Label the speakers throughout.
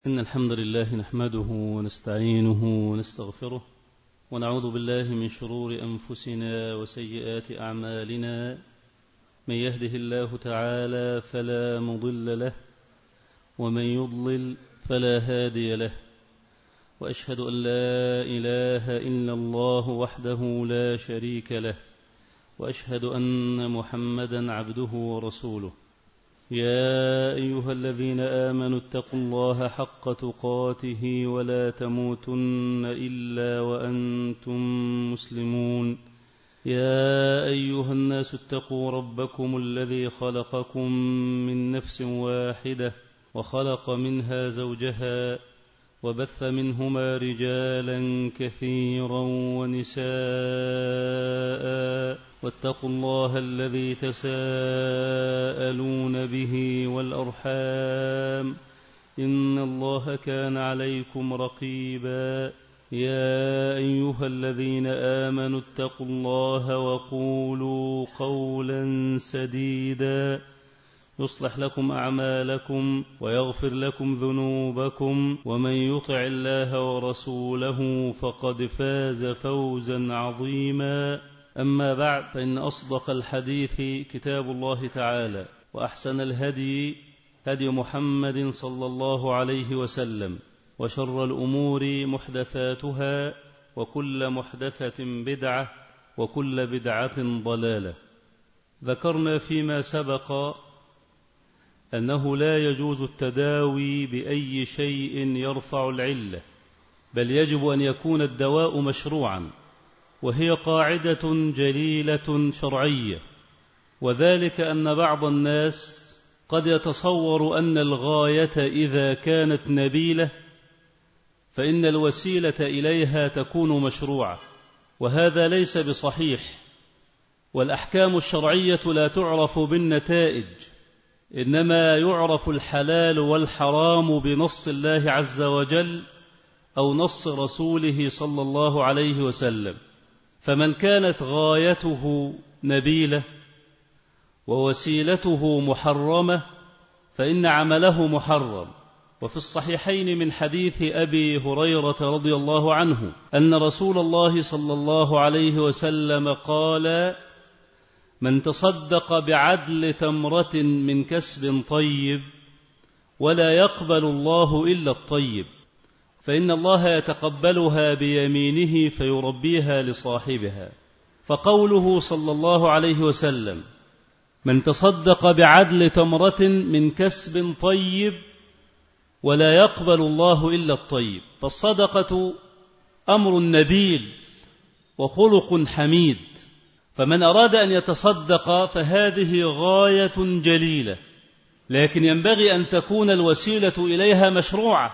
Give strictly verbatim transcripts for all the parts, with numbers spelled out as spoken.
Speaker 1: إن الحمد لله نحمده ونستعينه ونستغفره ونعوذ بالله من شرور أنفسنا وسيئات أعمالنا. من يهده الله تعالى فلا مضل له ومن يضلل فلا هادي له، وأشهد أن لا إله إلا الله وحده لا شريك له، وأشهد أن محمدا عبده ورسوله. يا أيها الذين آمنوا اتقوا الله حق تقاته ولا تموتن إلا وأنتم مسلمون. يا أيها الناس اتقوا ربكم الذي خلقكم من نفس واحدة وخلق منها زوجها وبث منهما رجالا كثيرا ونساء، واتقوا الله الذي تساءلون به والأرحام إن الله كان عليكم رقيبا. يا أيها الذين آمنوا اتقوا الله وقولوا قولا سديدا يصلح لكم أعمالكم ويغفر لكم ذنوبكم، ومن يطع الله ورسوله فقد فاز فوزا عظيما. أما بعد، فإن أصدق الحديث كتاب الله تعالى، وأحسن الهدي هدي محمد صلى الله عليه وسلم، وشر الأمور محدثاتها، وكل محدثة بدعة، وكل بدعة ضلالة. ذكرنا فيما سبق أنه لا يجوز التداوي بأي شيء يرفع العلة، بل يجب أن يكون الدواء مشروعا، وهي قاعدة جليلة شرعية، وذلك أن بعض الناس قد يتصور أن الغاية إذا كانت نبيلة فإن الوسيلة إليها تكون مشروعة، وهذا ليس بصحيح. والأحكام الشرعية لا تعرف بالنتائج، إنما يعرف الحلال والحرام بنص الله عز وجل أو نص رسوله صلى الله عليه وسلم. فمن كانت غايته نبيلة ووسيلته محرمة فإن عمله محرم. وفي الصحيحين من حديث أبي هريرة رضي الله عنه أن رسول الله صلى الله عليه وسلم قال: من تصدق بعدل تمرة من كسب طيب ولا يقبل الله إلا الطيب، فإن الله يتقبلها بيمينه فيربيها لصاحبها. فقوله صلى الله عليه وسلم: من تصدق بعدل تمرة من كسب طيب ولا يقبل الله إلا الطيب، فالصدقة أمر نبيل وخلق حميد، فمن أراد أن يتصدق فهذه غاية جليلة، لكن ينبغي أن تكون الوسيلة إليها مشروعة.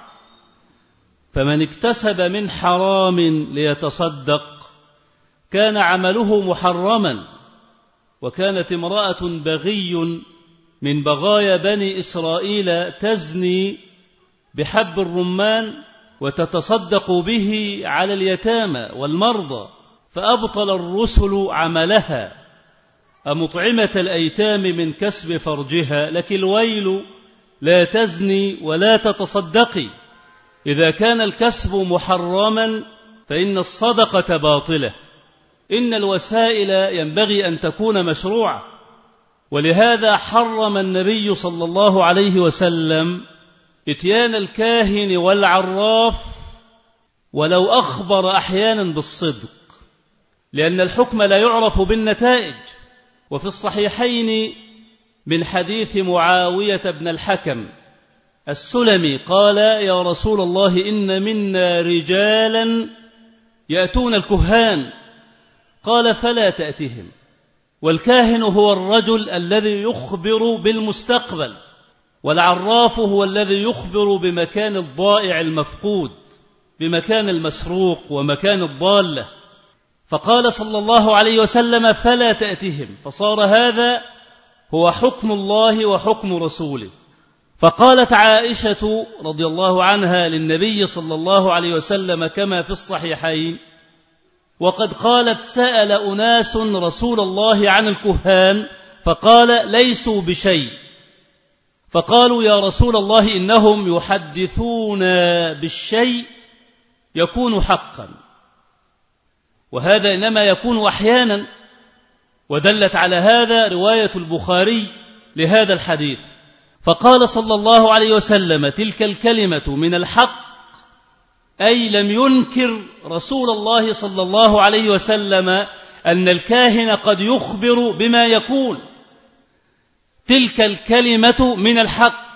Speaker 1: فمن اكتسب من حرام ليتصدق كان عمله محرما. وكانت امرأة بغي من بغايا بني إسرائيل تزني بحب الرمان وتتصدق به على اليتامى والمرضى، فأبطل الرسل عملها أمطعمة الأيتام من كسب فرجها، لك الويل لا تزني ولا تتصدقي. إذا كان الكسب محرما فإن الصدقة باطلة. إن الوسائل ينبغي أن تكون مشروعة، ولهذا حرم النبي صلى الله عليه وسلم إتيان الكاهن والعراف ولو أخبر أحيانا بالصدق، لأن الحكم لا يعرف بالنتائج. وفي الصحيحين من حديث معاوية بن الحكم السلمي قال: يا رسول الله، إن منا رجالا يأتون الكهان. قال: فلا تأتهم. والكاهن هو الرجل الذي يخبر بالمستقبل، والعراف هو الذي يخبر بمكان الضائع المفقود، بمكان المسروق ومكان الضالة. فقال صلى الله عليه وسلم: فلا تأتهم. فصار هذا هو حكم الله وحكم رسوله. فقالت عائشة رضي الله عنها للنبي صلى الله عليه وسلم كما في الصحيحين: وقد قالت سأل أناس رسول الله عن الكهان فقال: ليسوا بشيء. فقالوا يا رسول الله إنهم يحدثون بالشيء يكون حقا، وهذا إنما يكون أحيانا، ودلت على هذا رواية البخاري لهذا الحديث. فقال صلى الله عليه وسلم تلك الكلمة من الحق، أي لم ينكر رسول الله صلى الله عليه وسلم أن الكاهن قد يخبر بما يكون. تلك الكلمة من الحق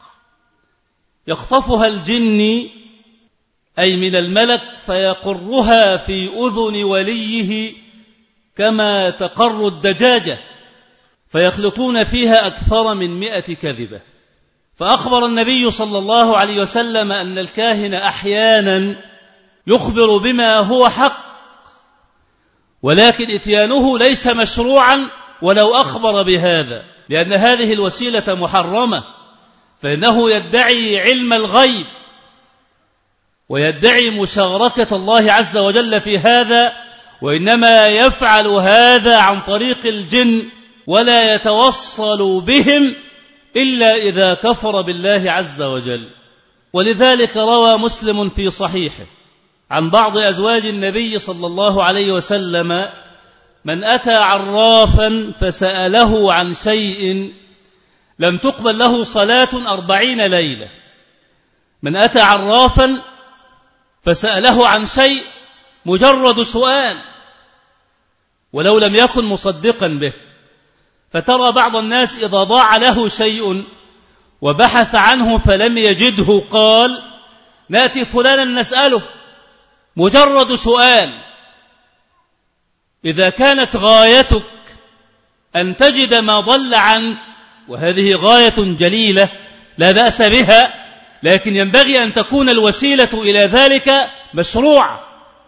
Speaker 1: يخطفها الجن أي من الملك فيقرها في أذن وليه كما تقر الدجاجة، فيخلطون فيها أكثر من مئة كذبة. فأخبر النبي صلى الله عليه وسلم أن الكاهن أحيانا يخبر بما هو حق، ولكن إتيانه ليس مشروعا ولو أخبر بهذا، لأن هذه الوسيلة محرمة، فإنه يدعي علم الغيب ويدعي مشاركة الله عز وجل في هذا، وإنما يفعل هذا عن طريق الجن ولا يتوصل بهم إلا إذا كفر بالله عز وجل. ولذلك روى مسلم في صحيحه عن بعض أزواج النبي صلى الله عليه وسلم: من أتى عرافا فسأله عن شيء لم تقبل له صلاة أربعين ليلة. من أتى عرافا فسأله عن شيء، مجرد سؤال ولو لم يكن مصدقا به. فترى بعض الناس إذا ضاع له شيء وبحث عنه فلم يجده قال: نأتي فلانا نسأله، مجرد سؤال. إذا كانت غايتك أن تجد ما ضل عنك، وهذه غاية جليلة لا بأس بها، لكن ينبغي أن تكون الوسيلة إلى ذلك مشروعة.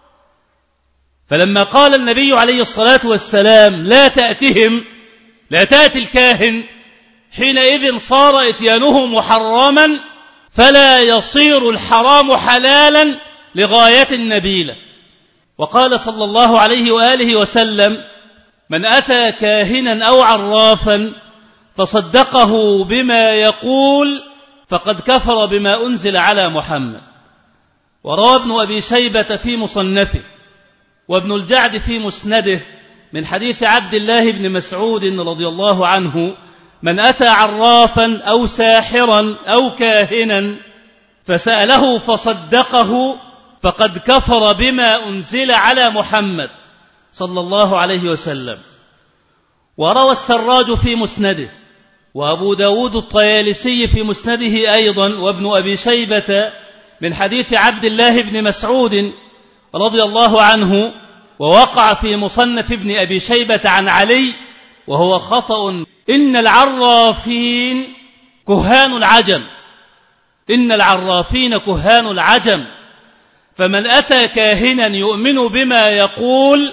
Speaker 1: فلما قال النبي عليه الصلاة والسلام: لا تأتهم، لا تأتي الكاهن، حينئذ صار إتيانه محرما، فلا يصير الحرام حلالا لغاية نبيلة. وقال صلى الله عليه وآله وسلم: من أتى كاهنا أو عرافا فصدقه بما يقول فقد كفر بما أنزل على محمد. وروى ابن أبي شيبة في مصنفه وابن الجعد في مسنده من حديث عبد الله بن مسعود رضي الله عنه: من أتى عرافا أو ساحرا أو كاهنا فسأله فصدقه فقد كفر بما أنزل على محمد صلى الله عليه وسلم. وروى السراج في مسنده وأبو داود الطيالسي في مسنده أيضا وابن أبي شيبة من حديث عبد الله بن مسعود رضي الله عنه، ووقع في مصنف ابن أبي شيبة عن علي وهو خطأ: إن العرافين كهان العجم، إن العرافين كهان العجم، فمن أتى كاهنا يؤمن بما يقول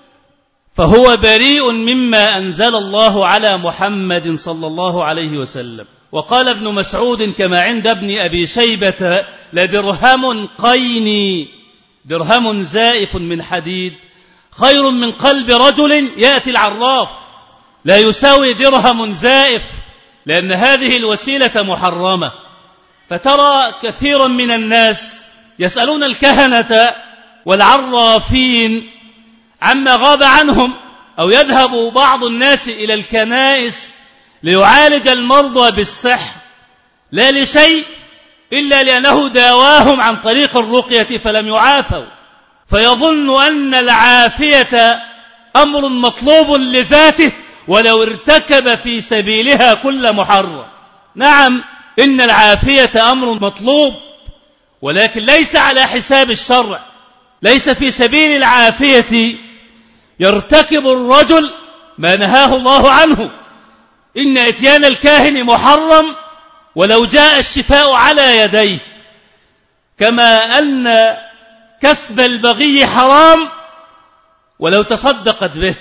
Speaker 1: فهو بريء مما أنزل الله على محمد صلى الله عليه وسلم. وقال ابن مسعود كما عند ابن أبي شيبة: لدرهم قيني، درهم زائف من حديد، خير من قلب رجل يأتي العراف. لا يساوي درهم زائف، لأن هذه الوسيلة محرمة. فترى كثيرا من الناس يسألون الكهنة والعرافين عما غاب عنهم، أو يذهب بعض الناس إلى الكنائس ليعالج المرضى بالسحر، لا لشيء إلا لأنه داواهم عن طريق الرقية فلم يعافوا، فيظن أن العافية أمر مطلوب لذاته ولو ارتكب في سبيلها كل محرم. نعم، إن العافية أمر مطلوب، ولكن ليس على حساب الشرع. ليس في سبيل العافية يرتكب الرجل ما نهاه الله عنه. إن إتيان الكاهن محرم ولو جاء الشفاء على يديه، كما أن كسب البغي حرام ولو تصدقت به.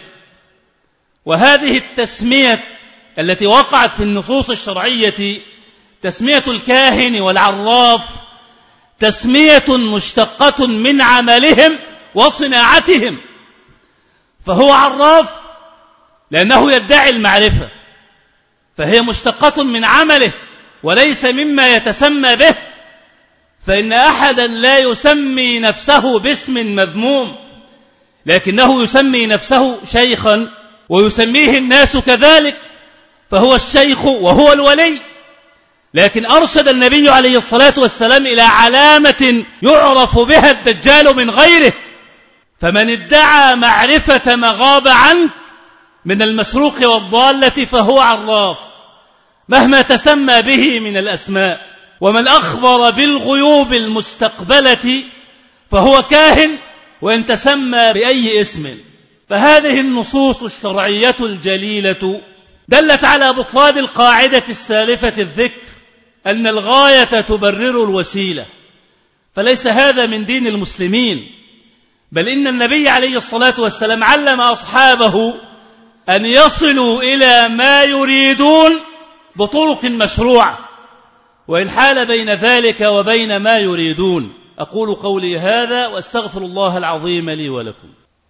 Speaker 1: وهذه التسمية التي وقعت في النصوص الشرعية، تسمية الكاهن والعراف، تسمية مشتقة من عملهم وصناعتهم. فهو عراف لأنه يدعي المعرفة، فهي مشتقة من عمله وليس مما يتسمى به، فإن أحدا لا يسمي نفسه باسم مذموم، لكنه يسمي نفسه شيخا ويسميه الناس كذلك، فهو الشيخ وهو الولي. لكن أرشد النبي عليه الصلاة والسلام إلى علامة يعرف بها الدجال من غيره، فمن ادعى معرفة ما غاب عنك من المسروق والضالة فهو عراف مهما تسمى به من الأسماء، ومن أخبر بالغيوب المستقبلة فهو كاهن وإن تسمى بأي اسم. فهذه النصوص الشرعية الجليلة دلت على بطلان القاعدة السالفة الذكر أن الغاية تبرر الوسيلة، فليس هذا من دين المسلمين، بل إن النبي عليه الصلاة والسلام علم أصحابه أن يصلوا إلى ما يريدون بطرق مشروعة، وإن حال بين ذلك وبين ما يريدون. أقول قولي هذا وأستغفر الله العظيم لي ولكم.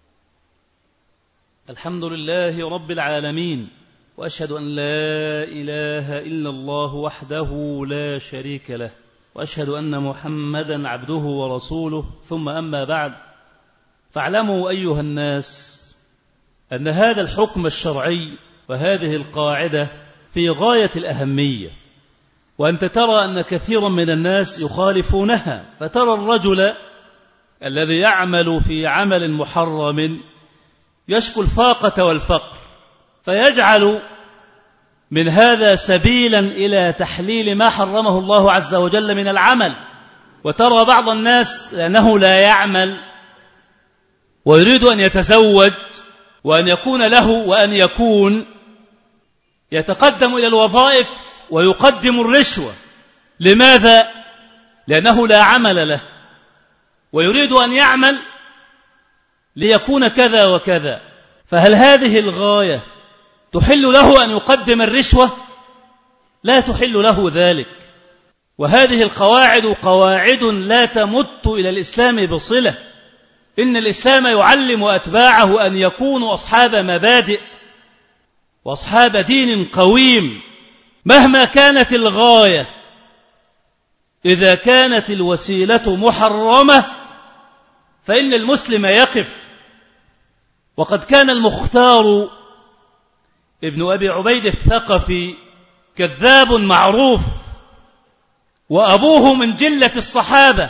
Speaker 1: الحمد لله رب العالمين، وأشهد أن لا إله إلا الله وحده لا شريك له، وأشهد أن محمدا عبده ورسوله، ثم أما بعد، فاعلموا أيها الناس أن هذا الحكم الشرعي وهذه القاعدة في غاية الأهمية، وأنت ترى أن كثيرا من الناس يخالفونها، فترى الرجل الذي يعمل في عمل محرم يشكو الفاقة والفقر، فيجعل من هذا سبيلا إلى تحليل ما حرمه الله عز وجل من العمل. وترى بعض الناس لأنه لا يعمل ويريد أن يتزوج وأن يكون له وأن يكون، يتقدم إلى الوظائف ويقدم الرشوة. لماذا؟ لأنه لا عمل له ويريد أن يعمل ليكون كذا وكذا. فهل هذه الغاية تحل له أن يقدم الرشوة؟ لا تحل له ذلك. وهذه القواعد قواعد لا تمت إلى الإسلام بصلة. إن الإسلام يعلم أتباعه أن يكونوا أصحاب مبادئ وأصحاب دين قويم مهما كانت الغاية. إذا كانت الوسيلة محرمة فإن المسلم يقف. وقد كان المختار ابن أبي عبيد الثقفي كذاب معروف، وأبوه من جلة الصحابة،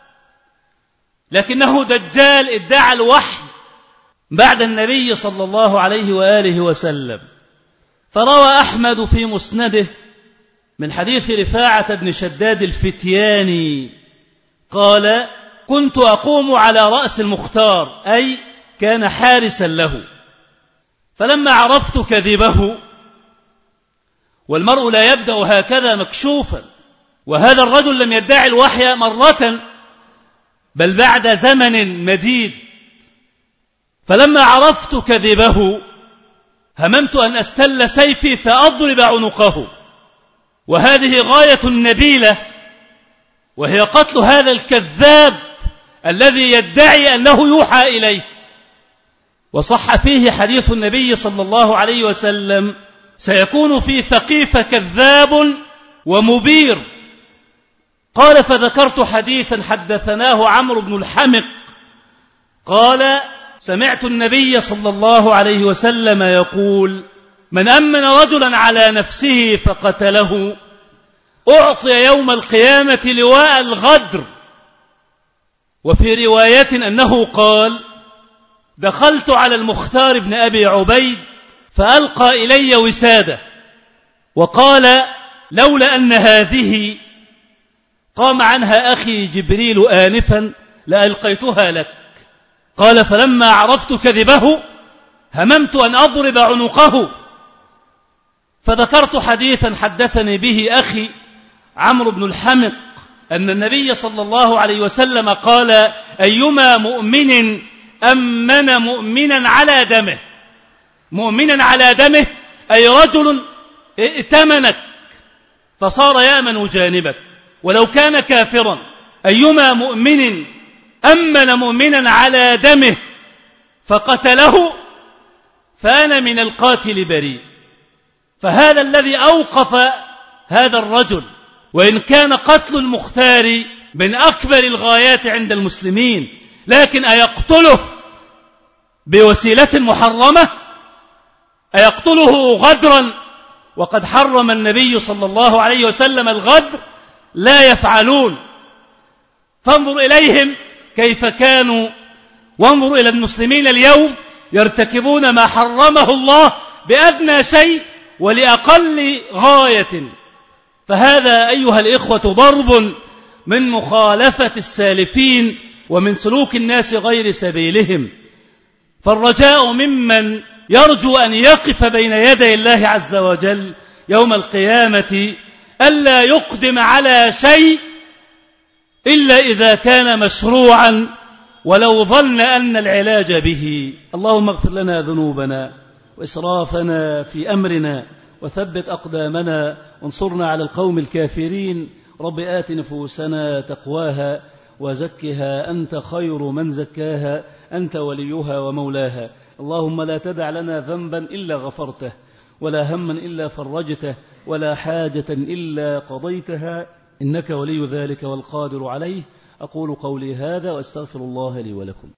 Speaker 1: لكنه دجال ادعى الوحي بعد النبي صلى الله عليه وآله وسلم. فروى أحمد في مسنده من حديث رفاعة بن شداد الفتياني قال: كنت أقوم على رأس المختار، أي كان حارسا له، فلما عرفت كذبه، والمرء لا يبدأ هكذا مكشوفا، وهذا الرجل لم يدعي الوحي مرة بل بعد زمن مديد، فلما عرفت كذبه هممت أن أستل سيفي فأضرب عنقه، وهذه غاية نبيلة، وهي قتل هذا الكذاب الذي يدعي أنه يوحى إليه. وصح فيه حديث النبي صلى الله عليه وسلم: سيكون في ثقيف كذاب ومبير. قال: فذكرت حديثا حدثناه عمرو بن الحمق قال: سمعت النبي صلى الله عليه وسلم يقول: من أمن رجلا على نفسه فقتله أعطي يوم القيامة لواء الغدر. وفي رواية أنه قال: دخلت على المختار بن أبي عبيد فألقى إلي وسادة وقال: لولا أن هذه قام عنها أخي جبريل آنفا لألقيتها لك. قال: فلما عرفت كذبه هممت أن أضرب عنقه. فذكرت حديثا حدثني به أخي عمرو بن الحمق أن النبي صلى الله عليه وسلم قال: أيما مؤمن أمن مؤمنا على دمه. مؤمنا على دمه أي رجل ائتمنك فصار يأمن جانبك ولو كان كافرا. أيما مؤمن أمن مؤمنا على دمه فقتله فأنا من القاتل بريء. فهذا الذي أوقف هذا الرجل، وإن كان قتل المختار من أكبر الغايات عند المسلمين، لكن أيقتله بوسيلة محرمة؟ أيقتله غدرا وقد حرم النبي صلى الله عليه وسلم الغدر؟ لا يفعلون. فانظر إليهم كيف كانوا، وانظر إلى المسلمين اليوم يرتكبون ما حرمه الله بأدنى شيء ولأقل غاية. فهذا أيها الإخوة ضرب من مخالفة السالفين ومن سلوك الناس غير سبيلهم. فالرجاء ممن يرجو أن يقف بين يدي الله عز وجل يوم القيامة ألا يقدم على شيء إلا إذا كان مشروعا ولو ظن أن العلاج به. اللهم اغفر لنا ذنوبنا وإسرافنا في أمرنا وثبت أقدامنا وانصرنا على القوم الكافرين. رب آت نفوسنا تقواها وزكها أنت خير من زكاها، أنت وليها ومولاها. اللهم لا تدع لنا ذنبا إلا غفرته، ولا هما إلا فرجته، ولا حاجة إلا قضيتها، إنك ولي ذلك والقادر عليه. أقول قولي هذا وأستغفر الله لي ولكم.